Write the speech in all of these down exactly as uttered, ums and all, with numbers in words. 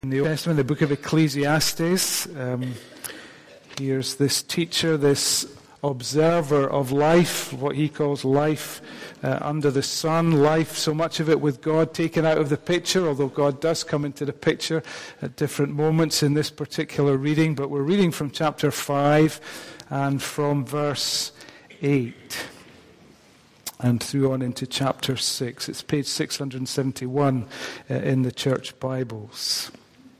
In the Old Testament, the book of Ecclesiastes, um, here's this teacher, this observer of life, what he calls life uh, under the sun, life, so much of it with God taken out of the picture, although God does come into the picture at different moments in this particular reading. But we're reading from chapter five and from verse eight and through on into chapter six. It's page six hundred seventy-one uh, in the church Bibles.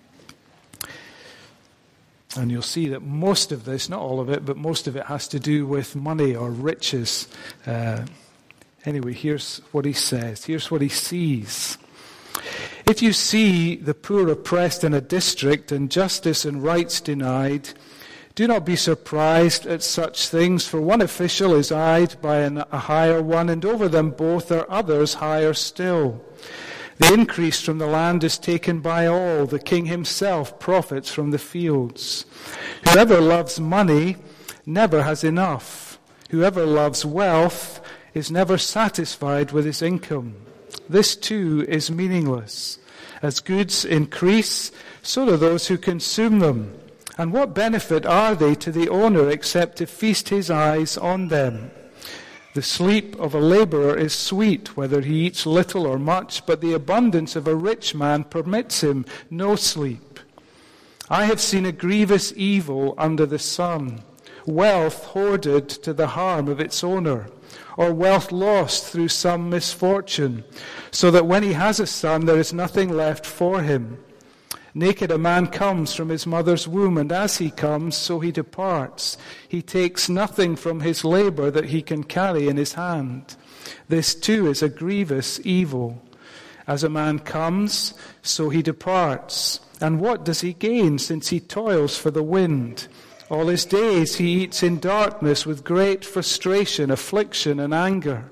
And you'll see that most of this, not all of it, but most of it has to do with money or riches. Uh, anyway, here's what he says. Here's what he sees. If you see the poor oppressed in a district and justice and rights denied, do not be surprised at such things, for one official is eyed by an, a higher one, and over them both are others higher still. The increase from the land is taken by all. The king himself profits from the fields. Whoever loves money never has enough. Whoever loves wealth is never satisfied with his income. This too is meaningless. As goods increase, so do those who consume them. And what benefit are they to the owner except to feast his eyes on them? The sleep of a laborer is sweet, whether he eats little or much, but the abundance of a rich man permits him no sleep. I have seen a grievous evil under the sun, wealth hoarded to the harm of its owner, or wealth lost through some misfortune, so that when he has a son there is nothing left for him. Naked a man comes from his mother's womb, and as he comes, so he departs. He takes nothing from his labor that he can carry in his hand. This too is a grievous evil. As a man comes, so he departs. And what does he gain, since he toils for the wind? All his days he eats in darkness with great frustration, affliction, and anger.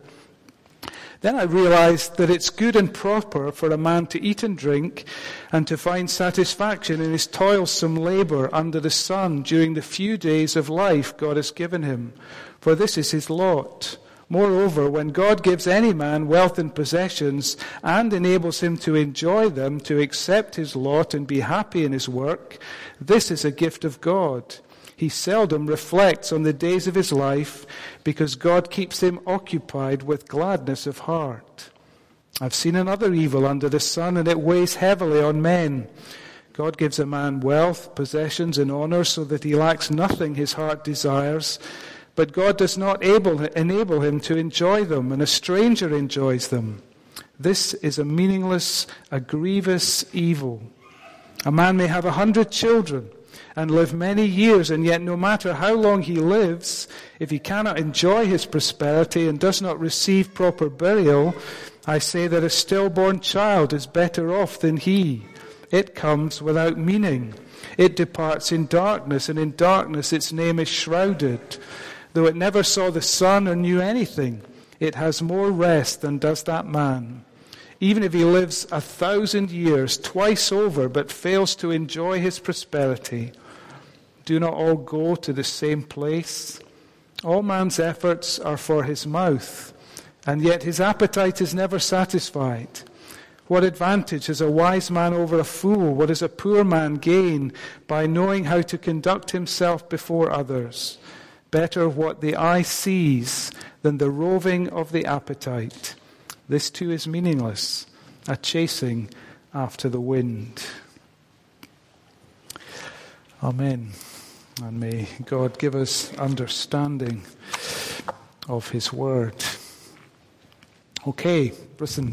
Then I realized that it's good and proper for a man to eat and drink and to find satisfaction in his toilsome labor under the sun during the few days of life God has given him, for this is his lot. Moreover, when God gives any man wealth and possessions and enables him to enjoy them, to accept his lot and be happy in his work, this is a gift of God. He seldom reflects on the days of his life because God keeps him occupied with gladness of heart. I've seen another evil under the sun, and it weighs heavily on men. God gives a man wealth, possessions, and honor so that he lacks nothing his heart desires, but God does not able, enable him to enjoy them, and a stranger enjoys them. This is a meaningless, a grievous evil. A man may have a hundred children and live many years, and yet no matter how long he lives, if he cannot enjoy his prosperity and does not receive proper burial, I say that a stillborn child is better off than he. It comes without meaning. It departs in darkness, and in darkness its name is shrouded. Though it never saw the sun or knew anything, it has more rest than does that man. Even if he lives a thousand years twice over but fails to enjoy his prosperity, do not all go to the same place? All man's efforts are for his mouth, and yet his appetite is never satisfied. What advantage has a wise man over a fool? What does a poor man gain by knowing how to conduct himself before others? Better what the eye sees than the roving of the appetite. This too is meaningless, a chasing after the wind. Amen. And may God give us understanding of his word. Okay, listen.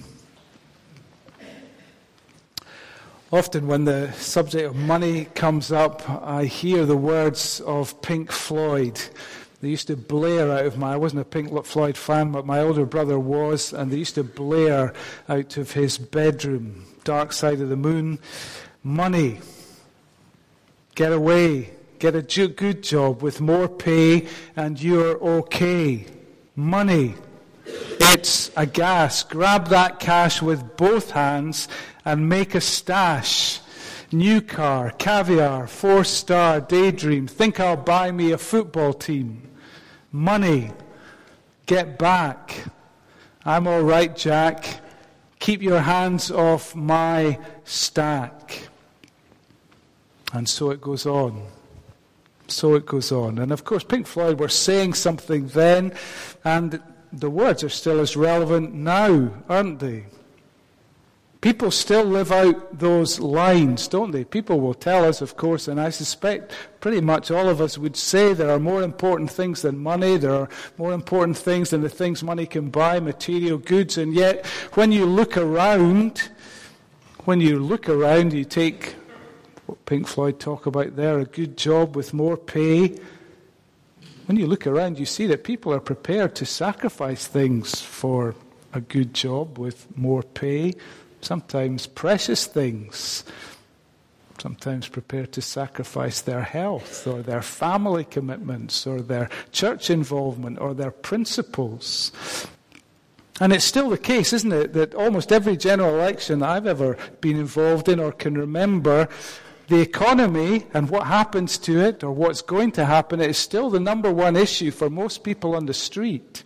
Often when the subject of money comes up, I hear the words of Pink Floyd. They used to blare out of my, I wasn't a Pink Floyd fan, but my older brother was, and they used to blare out of his bedroom, Dark Side of the Moon. Money. Get away. Get a good job with more pay and you're okay. Money. It's a gas. Grab that cash with both hands and make a stash. New car, caviar, four-star daydream. Think I'll buy me a football team. Money. Get back. I'm all right, Jack. Keep your hands off my stack. And so it goes on. So it goes on. And of course, Pink Floyd were saying something then, and the words are still as relevant now, aren't they? People still live out those lines, don't they? People will tell us, of course, and I suspect pretty much all of us would say there are more important things than money, there are more important things than the things money can buy, material goods, and yet when you look around, when you look around, you take what Pink Floyd talk about there, a good job with more pay. When you look around, you see that people are prepared to sacrifice things for a good job with more pay. Sometimes precious things, sometimes prepared to sacrifice their health or their family commitments or their church involvement or their principles. And it's still the case, isn't it, that almost every general election I've ever been involved in or can remember, the economy and what happens to it or what's going to happen is still the number one issue for most people on the street.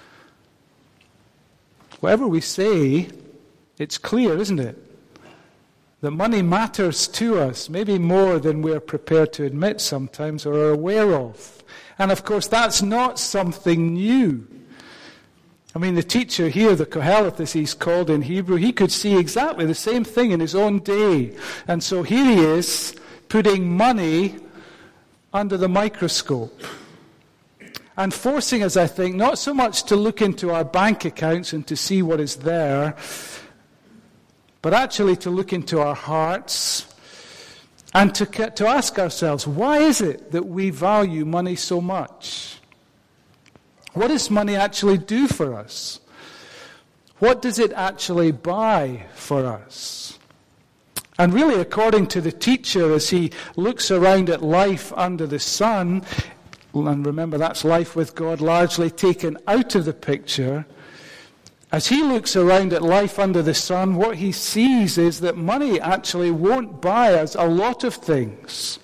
Whatever we say, it's clear, isn't it, that money matters to us, maybe more than we're prepared to admit sometimes or are aware of. And of course, that's not something new. I mean, the teacher here, the Koheleth as he's called in Hebrew, he could see exactly the same thing in his own day. And so here he is, putting money under the microscope. And forcing us, I think, not so much to look into our bank accounts and to see what is there, but actually to look into our hearts and to, to ask ourselves, why is it that we value money so much? What does money actually do for us? What does it actually buy for us? And really, according to the teacher, as he looks around at life under the sun, and remember that's life with God largely taken out of the picture, as he looks around at life under the sun, what he sees is that money actually won't buy us a lot of things.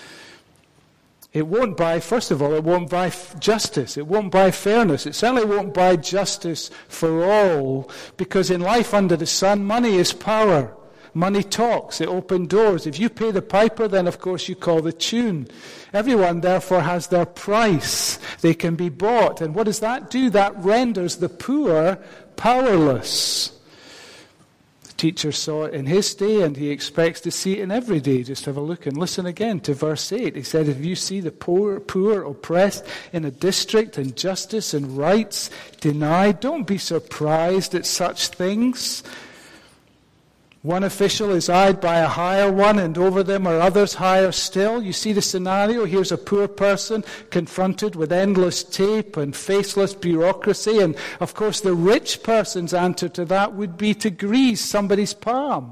It won't buy, first of all, it won't buy justice. It won't buy fairness. It certainly won't buy justice for all, because in life under the sun, money is power. Money talks. It opens doors. If you pay the piper, then of course you call the tune. Everyone therefore has their price. They can be bought. And what does that do? That renders the poor powerless. The teacher saw it in his day, and he expects to see it in every day. Just have a look and listen again to verse eight. He said, if you see the poor, poor oppressed in a district, and justice and rights denied, don't be surprised at such things. One official is eyed by a higher one, and over them are others higher still. You see the scenario? Here's a poor person confronted with endless tape and faceless bureaucracy. And, of course, the rich person's answer to that would be to grease somebody's palm.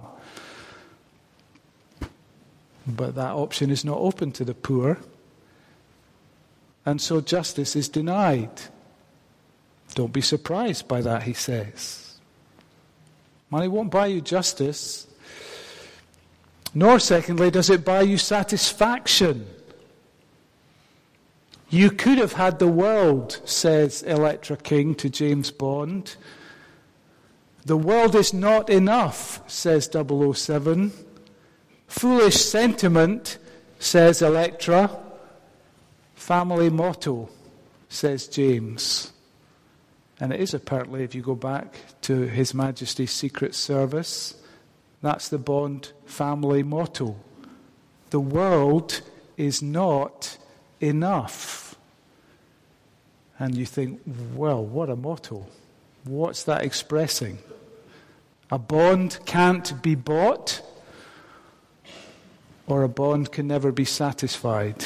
But that option is not open to the poor. And so justice is denied. Don't be surprised by that, he says. Money won't buy you justice. Nor, secondly, does it buy you satisfaction. You could have had the world, says Electra King to James Bond. The world is not enough, says double oh seven. Foolish sentiment, says Electra. Family motto, says James. And it is apparently, if you go back to His Majesty's Secret Service, that's the Bond family motto. The world is not enough. And you think, well, what a motto. What's that expressing? A bond can't be bought, or a bond can never be satisfied.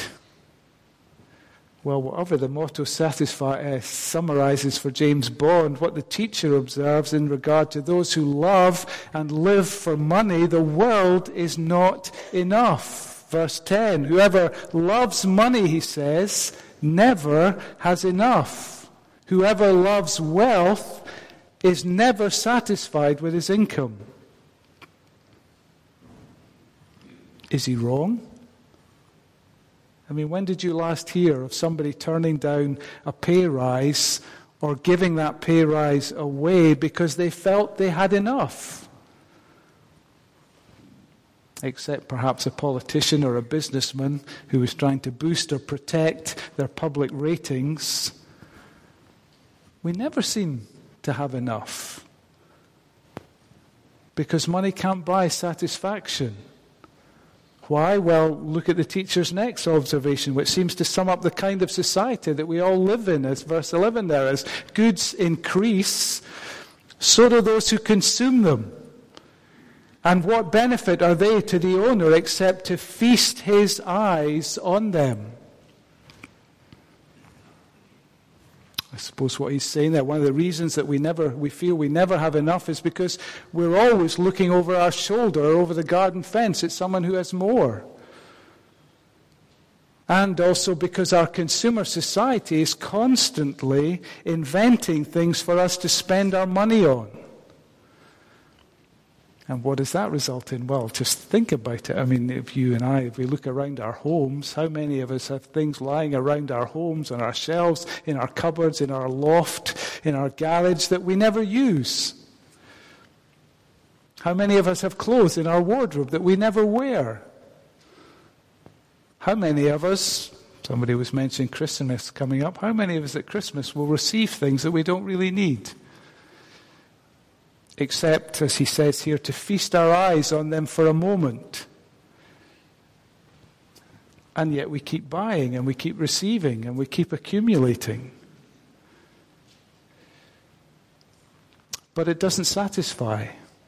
Well, whatever the motto satisfy, uh, summarizes for James Bond, what the teacher observes in regard to those who love and live for money, the world is not enough. Verse ten, whoever loves money, he says, never has enough. Whoever loves wealth is never satisfied with his income. Is he wrong? I mean, when did you last hear of somebody turning down a pay rise or giving that pay rise away because they felt they had enough? except perhaps a politician or a businessman who is trying to boost or protect their public ratings. We never seem to have enough because money can't buy satisfaction. Why? Well, look at the teacher's next observation, which seems to sum up the kind of society that we all live in, as verse eleven there is. Goods increase, so do those who consume them. And what benefit are they to the owner except to feast his eyes on them? I suppose what he's saying there, one of the reasons that we never, we feel we never have enough is because we're always looking over our shoulder or over the garden fence at someone who has more. And also because our consumer society is constantly inventing things for us to spend our money on. And what does that result in? Well, just think about it. I mean, if you and I, if we look around our homes, how many of us have things lying around our homes, on our shelves, in our cupboards, in our loft, in our garage that we never use? How many of us have clothes in our wardrobe that we never wear? How many of us, somebody was mentioning Christmas coming up, how many of us at Christmas will receive things that we don't really need? Except, as he says here, to feast our eyes on them for a moment. And yet we keep buying and we keep receiving and we keep accumulating. But it doesn't satisfy.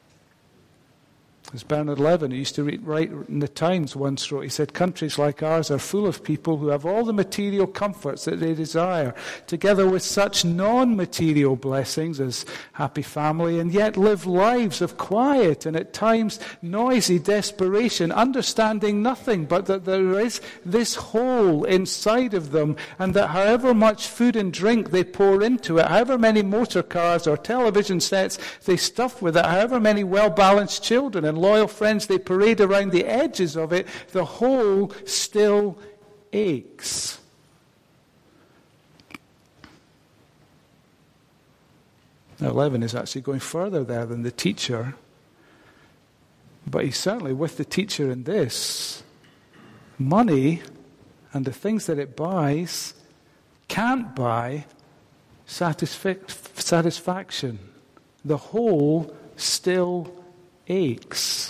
As Bernard Levin, who used to read, write in the Times once wrote, he said, countries like ours are full of people who have all the material comforts that they desire, together with such non-material blessings as happy family, and yet live lives of quiet and at times noisy desperation, understanding nothing but that there is this hole inside of them, and that however much food and drink they pour into it, however many motor cars or television sets they stuff with it, however many well-balanced children and loyal friends they parade around the edges of it, the whole still aches. Now, Levin is actually going further there than the teacher, but he's certainly with the teacher in this. Money and the things that it buys can't buy satisfic- satisfaction. The whole still aches.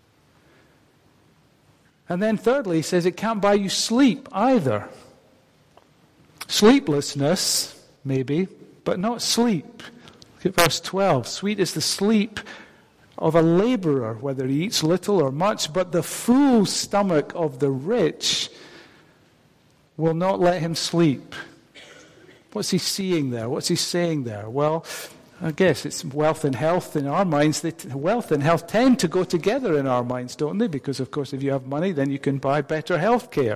And then thirdly, he says it can't buy you sleep either. Sleeplessness, maybe, but not sleep. Look at verse twelve. Sweet is the sleep of a laborer, whether he eats little or much, but the full stomach of the rich will not let him sleep. What's he seeing there? What's he saying there? Well, I guess it's wealth and health in our minds. They, wealth and health tend to go together in our minds, don't they? Because, of course, if you have money, then you can buy better health care.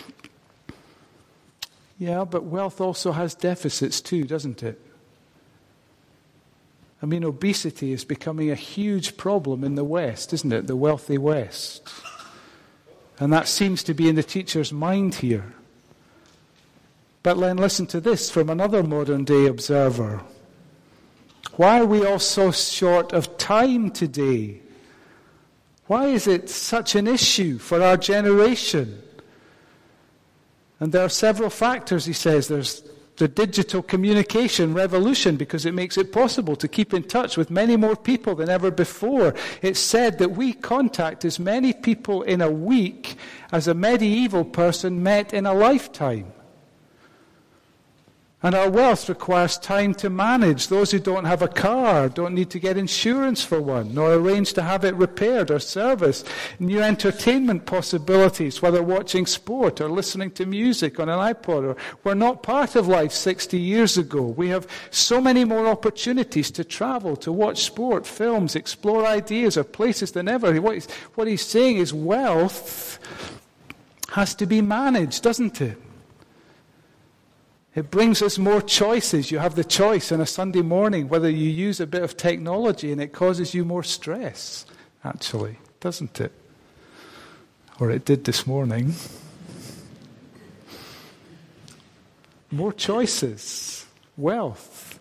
Yeah, but wealth also has deficits too, doesn't it? I mean, obesity is becoming a huge problem in the West, isn't it? The wealthy West. And that seems to be in the teacher's mind here. But then listen to this from another modern-day observer. Why are we all so short of time today? Why is it such an issue for our generation? And there are several factors, he says. There's the digital communication revolution, because it makes it possible to keep in touch with many more people than ever before. It's said that we contact as many people in a week as a medieval person met in a lifetime. And our wealth requires time to manage. Those who don't have a car don't need to get insurance for one, nor arrange to have it repaired or serviced. New entertainment possibilities, whether watching sport or listening to music on an iPod, or were not part of life sixty years ago. We have so many more opportunities to travel, to watch sport, films, explore ideas or places than ever. What he's, what he's saying is wealth has to be managed, doesn't it? It brings us more choices. You have the choice on a Sunday morning whether you use a bit of technology, and it causes you more stress, actually, doesn't it? Or it did this morning. More choices, wealth,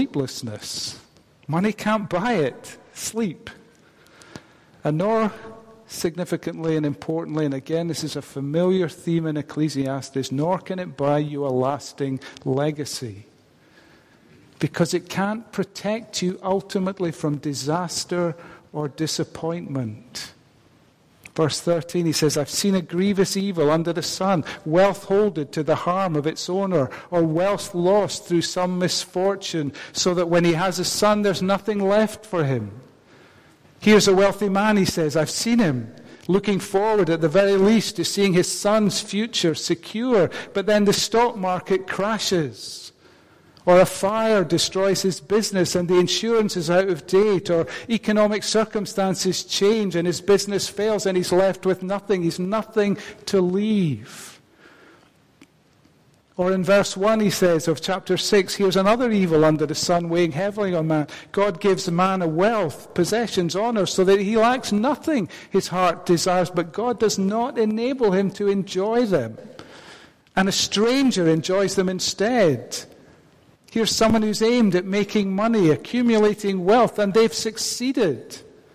sleeplessness. Money can't buy it, sleep. And nor significantly and importantly, and again, this is a familiar theme in Ecclesiastes, nor can it buy you a lasting legacy. Because it can't protect you ultimately from disaster or disappointment. Verse thirteen, he says, I've seen a grievous evil under the sun, wealth holded to the harm of its owner, or wealth lost through some misfortune, so that when he has a son, there's nothing left for him. Here's a wealthy man, he says, I've seen him, looking forward at the very least to seeing his son's future secure, but then the stock market crashes. Or a fire destroys his business and the insurance is out of date. Or economic circumstances change and his business fails and he's left with nothing. He's nothing to leave. Or in verse one he says of chapter six, here's another evil under the sun weighing heavily on man. God gives man a wealth, possessions, honor, so that he lacks nothing his heart desires, but God does not enable him to enjoy them. And a stranger enjoys them instead. Here's someone who's aimed at making money, accumulating wealth, and they've succeeded.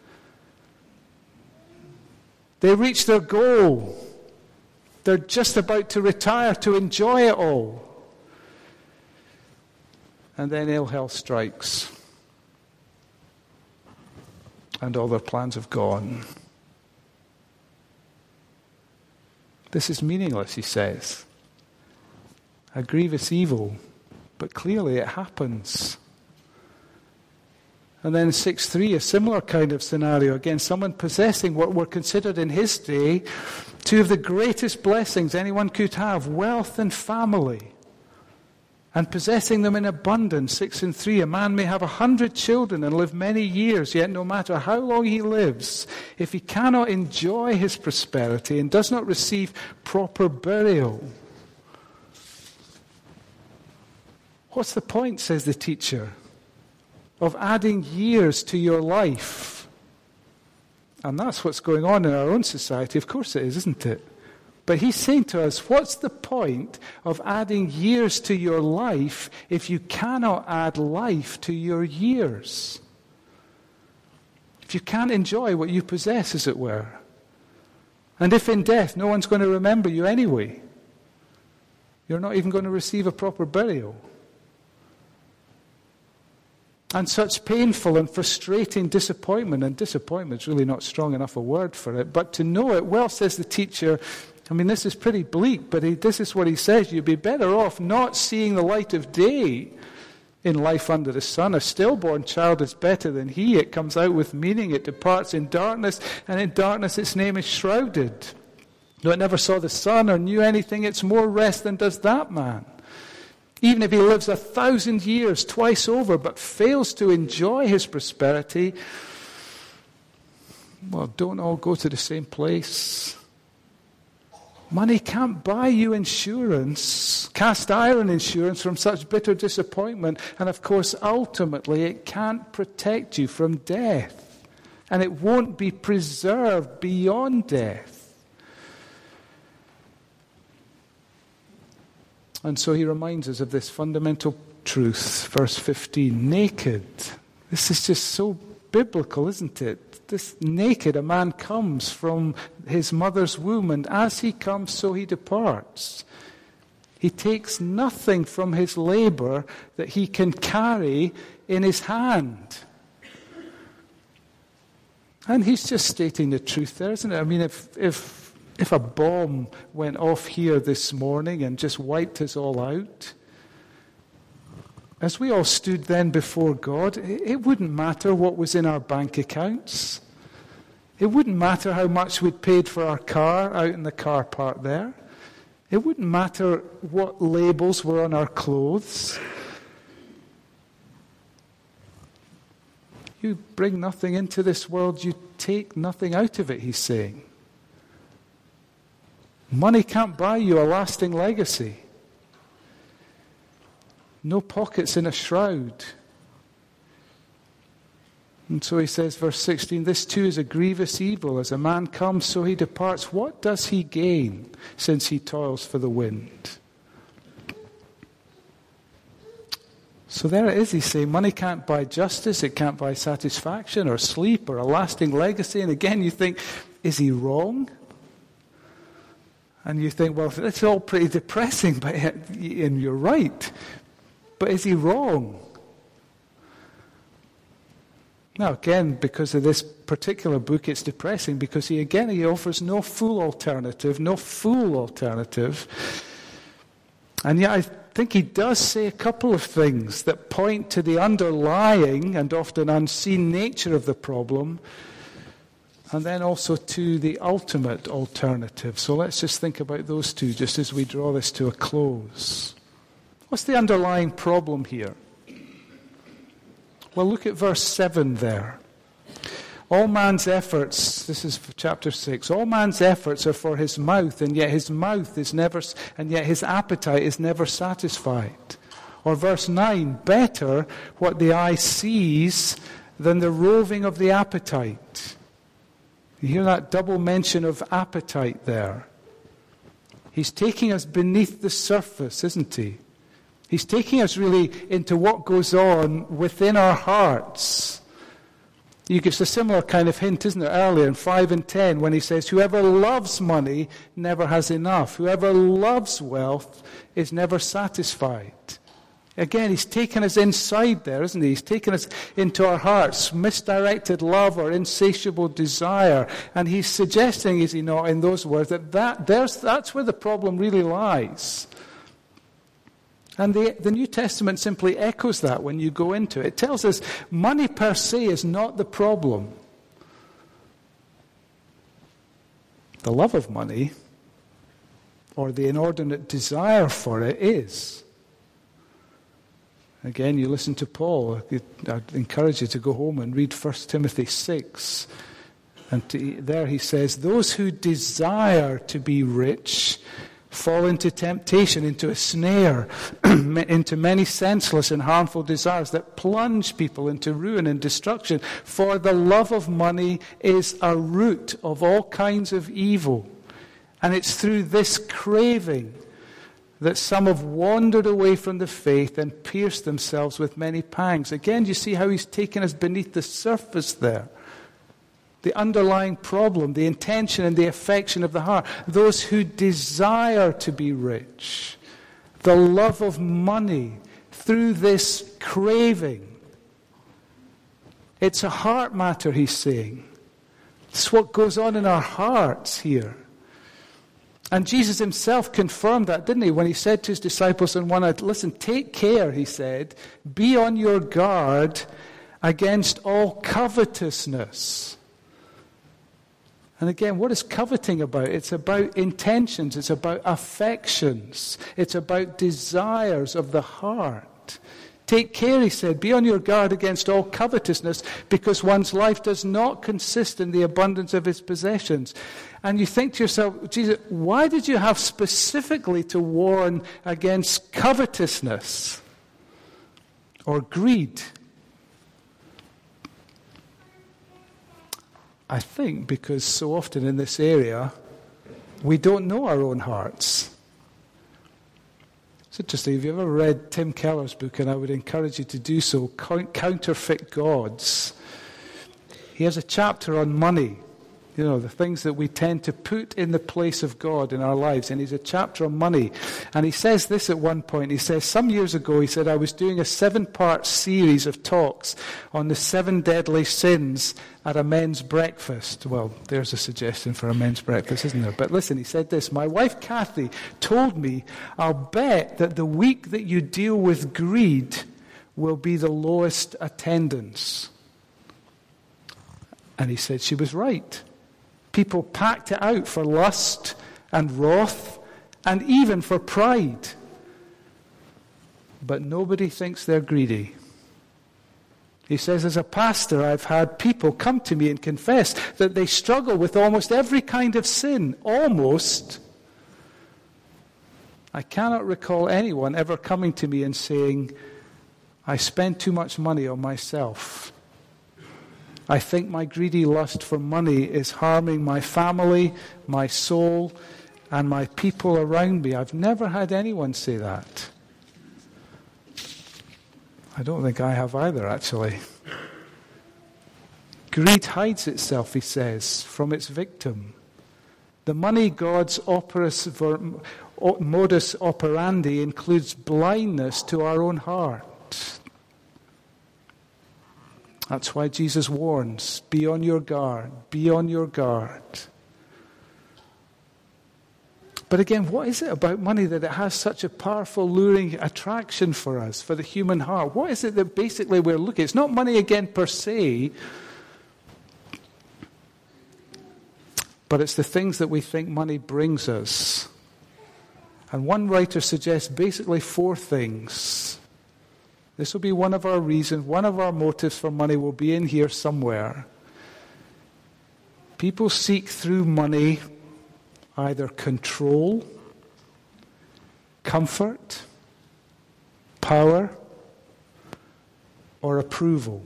They reach their goal. They're just about to retire to enjoy it all. And then ill health strikes. And all their plans have gone. This is meaningless, he says. A grievous evil. But clearly it happens. And then six three, a similar kind of scenario. Again, someone possessing what were considered in his day two of the greatest blessings anyone could have, wealth and family. And possessing them in abundance. six and three, a man may have a hundred children and live many years, yet no matter how long he lives, if he cannot enjoy his prosperity and does not receive proper burial, what's the point, says the teacher, of adding years to your life? And that's what's going on in our own society. Of course it is, isn't it? But he's saying to us, what's the point of adding years to your life if you cannot add life to your years? If you can't enjoy what you possess, as it were. And if in death no one's going to remember you anyway, you're not even going to receive a proper burial. And such painful and frustrating disappointment, and disappointment's really not strong enough a word for it, but to know it, well, says the teacher, I mean, this is pretty bleak, but he, this is what he says, you'd be better off not seeing the light of day in life under the sun. A stillborn child is better than he. It comes out with meaning, it departs in darkness, and in darkness its name is shrouded. Though it never saw the sun or knew anything, it's more rest than does that man. Even if he lives a thousand years twice over but fails to enjoy his prosperity, well, don't all go to the same place. Money can't buy you insurance, cast iron insurance from such bitter disappointment. And of course, ultimately, it can't protect you from death. And it won't be preserved beyond death. And so he reminds us of this fundamental truth, verse fifteen, naked. This is just so biblical, isn't it? This naked, a man comes from his mother's womb, and as he comes, so he departs. He takes nothing from his labor that he can carry in his hand. And he's just stating the truth there, isn't it? I mean, if if If a bomb went off here this morning and just wiped us all out, as we all stood then before God, it wouldn't matter what was in our bank accounts. It wouldn't matter how much we'd paid for our car out in the car park there. It wouldn't matter what labels were on our clothes. You bring nothing into this world, you take nothing out of it, he's saying. Money can't buy you a lasting legacy. No pockets in a shroud. And so he says, verse sixteen, this too is a grievous evil. As a man comes, so he departs. What does he gain since he toils for the wind? So there it is, he's saying, money can't buy justice, it can't buy satisfaction or sleep or a lasting legacy. And again, you think, is he wrong? And you think, well, it's all pretty depressing, but and you're right. But is he wrong? Now, again, because of this particular book, it's depressing because he, again, he offers no full alternative, no full alternative. And yet I think he does say a couple of things that point to the underlying and often unseen nature of the problem, and then also to the ultimate alternative. So let's just think about those two just as we draw this to a close. What's the underlying problem here? Well, look at verse seven there. All man's efforts, this is chapter six, all man's efforts are for his mouth, and yet his mouth is never, and yet his appetite is never satisfied. Or verse nine, better what the eye sees than the roving of the appetite. You hear that double mention of appetite there. He's taking us beneath the surface, isn't he? He's taking us really into what goes on within our hearts. You get a similar kind of hint, isn't it, earlier in five and ten when he says, whoever loves money never has enough. Whoever loves wealth is never satisfied. Again, he's taken us inside there, isn't he? He's taken us into our hearts, misdirected love or insatiable desire. And he's suggesting, is he not, in those words, that, that there's, that's where the problem really lies. And the, the New Testament simply echoes that when you go into it. It tells us money per se is not the problem. The love of money, or the inordinate desire for it, is. Again, you listen to Paul. I'd encourage you to go home and read First Timothy six. And to, there he says, those who desire to be rich fall into temptation, into a snare, into many senseless and harmful desires that plunge people into ruin and destruction. For the love of money is a root of all kinds of evil. And it's through this craving that some have wandered away from the faith and pierced themselves with many pangs. Again, you see how he's taken us beneath the surface there. The underlying problem, the intention and the affection of the heart. Those who desire to be rich. The love of money through this craving. It's a heart matter, he's saying. It's what goes on in our hearts here. And Jesus himself confirmed that, didn't he? When he said to his disciples on one night, listen, take care, he said, be on your guard against all covetousness. And again, what is coveting about? It's about intentions. It's about affections. It's about desires of the heart. Take care, he said, be on your guard against all covetousness, because one's life does not consist in the abundance of his possessions. And you think to yourself, Jesus, why did you have specifically to warn against covetousness or greed? I think because so often in this area, we don't know our own hearts. It's interesting, have you ever read Tim Keller's book, and I would encourage you to do so, Counterfeit Gods? He has a chapter on money, you know, the things that we tend to put in the place of God in our lives, and he's a chapter on money. And he says this at one point, he says, some years ago, he said, I was doing a seven-part series of talks on the seven deadly sins at a men's breakfast. Well, there's a suggestion for a men's breakfast, isn't there? But listen, he said this, my wife Kathy told me, I'll bet that the week that you deal with greed will be the lowest attendance. And he said she was right. People packed it out for lust and wrath and even for pride. But nobody thinks they're greedy. He says, as a pastor, I've had people come to me and confess that they struggle with almost every kind of sin. Almost. I cannot recall anyone ever coming to me and saying, I spend too much money on myself. I think my greedy lust for money is harming my family, my soul, and my people around me. I've never had anyone say that. I don't think I have either, actually. Greed hides itself, he says, from its victim. The money god's operas, modus operandi includes blindness to our own heart. That's why Jesus warns, be on your guard, be on your guard. But again, what is it about money that it has such a powerful, luring attraction for us, for the human heart? What is it that basically we're looking at? It's not money again per se, but it's the things that we think money brings us. And one writer suggests basically four things. This will be one of our reasons, one of our motives for money will be in here somewhere. People seek through money either control, comfort, power, or approval.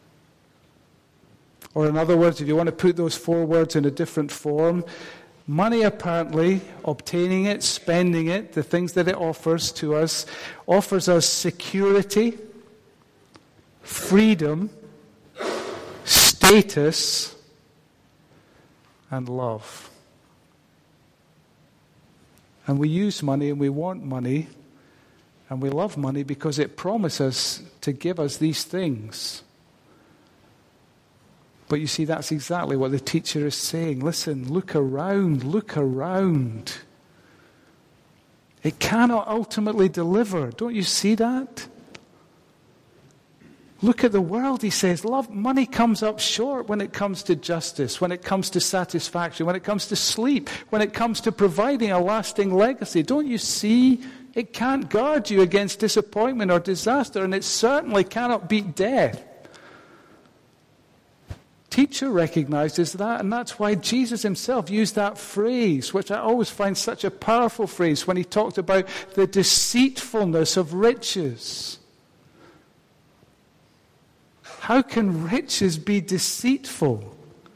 Or in other words, if you want to put those four words in a different form, money apparently, obtaining it, spending it, the things that it offers to us, offers us security, freedom, status, and love. And we use money and we want money and we love money because it promises to give us these things. But you see, that's exactly what the teacher is saying. Listen, look around, look around. It cannot ultimately deliver. Don't you see that? Look at the world, he says. Love, money comes up short when it comes to justice, when it comes to satisfaction, when it comes to sleep, when it comes to providing a lasting legacy. Don't you see? It can't guard you against disappointment or disaster, and it certainly cannot beat death. Teacher recognizes that, and that's why Jesus himself used that phrase, which I always find such a powerful phrase, when he talked about the deceitfulness of riches. How can riches be deceitful?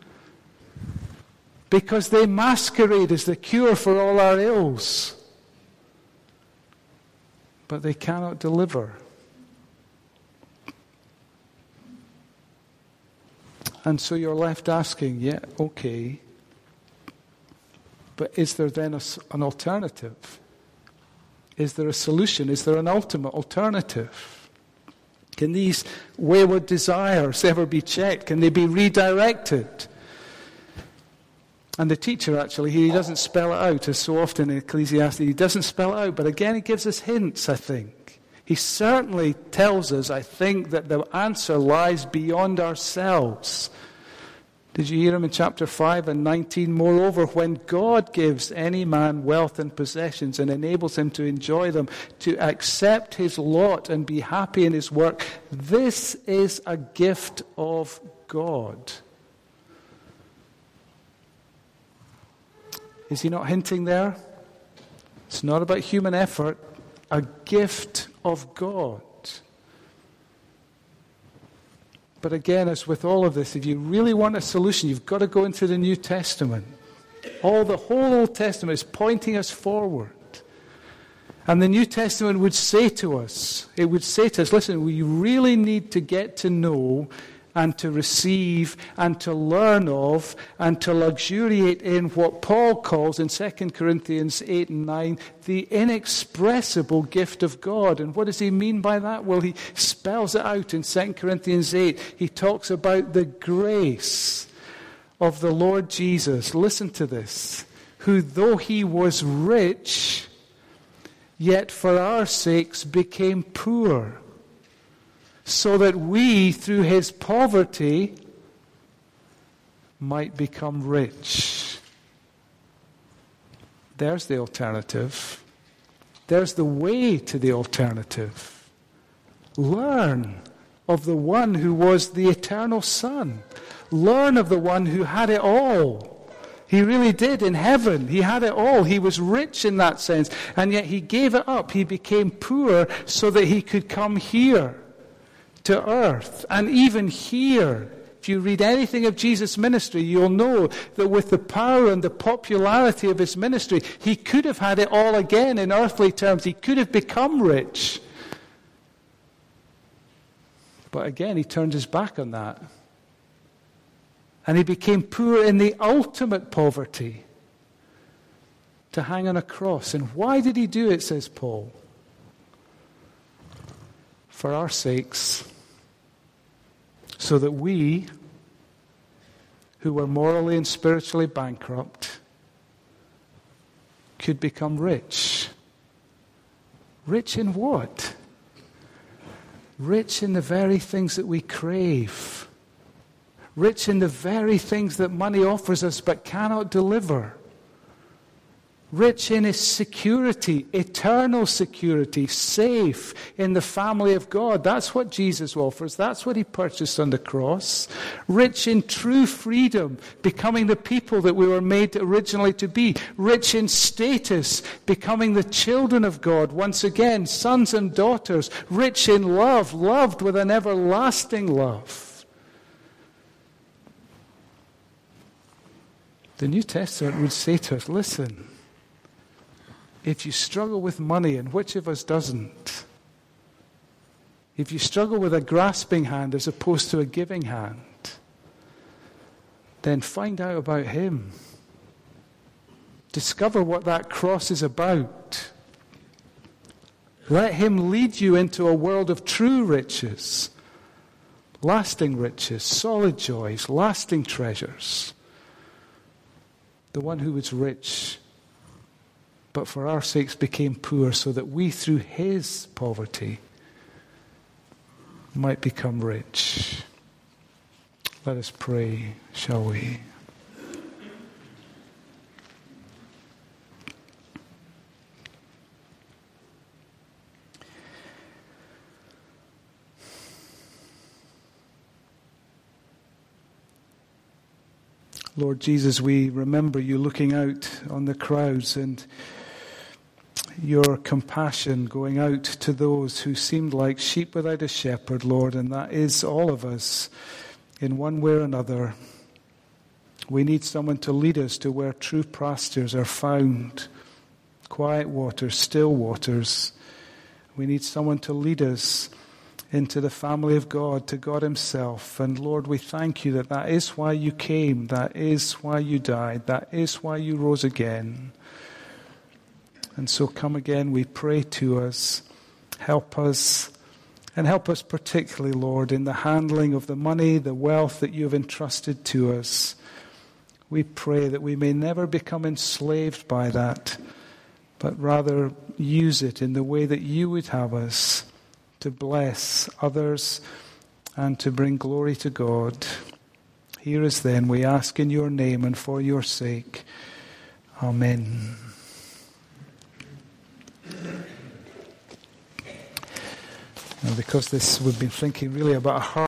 Because they masquerade as the cure for all our ills. But they cannot deliver. And so you're left asking, yeah, okay, but is there then a, an alternative? Is there a solution? Is there an ultimate alternative? Can these wayward desires ever be checked? Can they be redirected? And the teacher, actually, he doesn't spell it out, as so often in Ecclesiastes. He doesn't spell it out, but again, he gives us hints, I think. He certainly tells us, I think, that the answer lies beyond ourselves. Did you hear him in chapter five and nineteen? Moreover, when God gives any man wealth and possessions and enables him to enjoy them, to accept his lot and be happy in his work, this is a gift of God. Is he not hinting there? It's not about human effort. A gift of God. But again, as with all of this, if you really want a solution, you've got to go into the New Testament. All the whole Old Testament is pointing us forward. And the New Testament would say to us, it would say to us, listen, we really need to get to know and to receive and to learn of and to luxuriate in what Paul calls in Second Corinthians eight and nine the inexpressible gift of God. And what does he mean by that? Well, he spells it out in Second Corinthians eight. He talks about the grace of the Lord Jesus. Listen to this. Who, though he was rich, yet for our sakes became poor, so that we, through his poverty, might become rich. There's the alternative. There's the way to the alternative. Learn of the one who was the eternal Son. Learn of the one who had it all. He really did in heaven. He had it all. He was rich in that sense. And yet he gave it up. He became poor so that he could come here to earth. And even here, if you read anything of Jesus' ministry, you'll know that with the power and the popularity of his ministry, he could have had it all again in earthly terms. He could have become rich. But again, he turned his back on that. And he became poor in the ultimate poverty to hang on a cross. And why did he do it, says Paul? For our sakes, so that we, who were morally and spiritually bankrupt, could become rich. Rich in what? Rich in the very things that we crave. Rich in the very things that money offers us but cannot deliver. Rich in his security, eternal security, safe in the family of God. That's what Jesus offers. That's what he purchased on the cross. Rich in true freedom, becoming the people that we were made originally to be. Rich in status, becoming the children of God, once again, sons and daughters. Rich in love, loved with an everlasting love. The New Testament would say to us, listen, if you struggle with money, and which of us doesn't? If you struggle with a grasping hand as opposed to a giving hand, then find out about him. Discover what that cross is about. Let him lead you into a world of true riches, lasting riches, solid joys, lasting treasures. The one who was rich, but for our sakes became poor, so that we through his poverty might become rich. Let us pray, shall we? Lord Jesus, we remember you looking out on the crowds and your compassion going out to those who seemed like sheep without a shepherd, Lord, and that is all of us in one way or another. We need someone to lead us to where true pastures are found, quiet waters, still waters. We need someone to lead us into the family of God, to God himself. And Lord, we thank you that that is why you came, that is why you died, that is why you rose again. And so come again, we pray to us, help us, and help us particularly, Lord, in the handling of the money, the wealth that you have entrusted to us. We pray that we may never become enslaved by that, but rather use it in the way that you would have us, to bless others and to bring glory to God. Hear us then, we ask in your name and for your sake. Amen. Now, because this, we've been thinking really about a heart